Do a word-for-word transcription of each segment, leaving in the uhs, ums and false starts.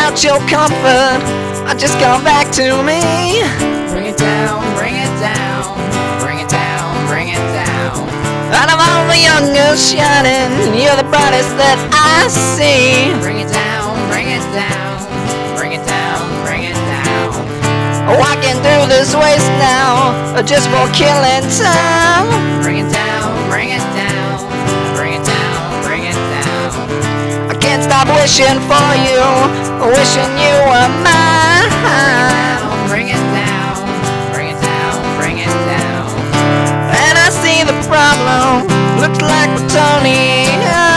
without your comfort, I just come back to me. Bring it down, bring it down, bring it down, bring it down. Out of all the young girls shining, you're the brightest that I see. Bring it down, bring it down, bring it down, bring it down. Walking through this waste now, just for killing time. Bring it down, bring it down, bring it down, bring it down. I can't stop wishing for you, wishing you were mine. Bring it down, bring it down, bring it down. And I see the problem, looks like plutonium.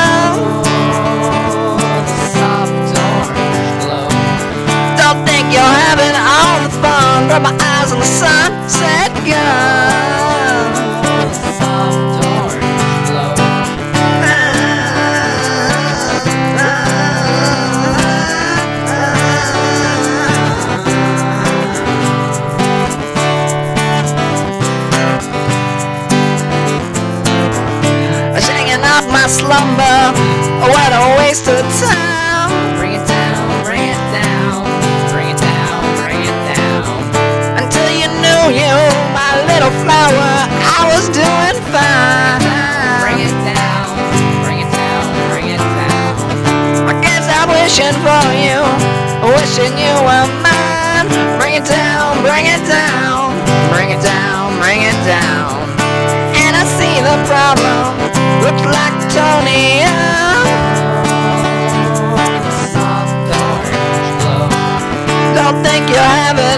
The soft orange glow. Don't think you're having all the fun, grab my eyes on the sunset gun. The soft orange glow. Shaking off my slumber, what a waste of time. Bring it down, bring it down, bring it down, bring it down. Until you knew you, my little flower, I was doing fine. Bring it down, bring it down, bring it down. I guess I'm wishing for you, wishing you were mine. Bring it down, bring it down, bring it down, bring it down. And I see the problem, looks like plutonium. Soft orange glow. Don't think you're having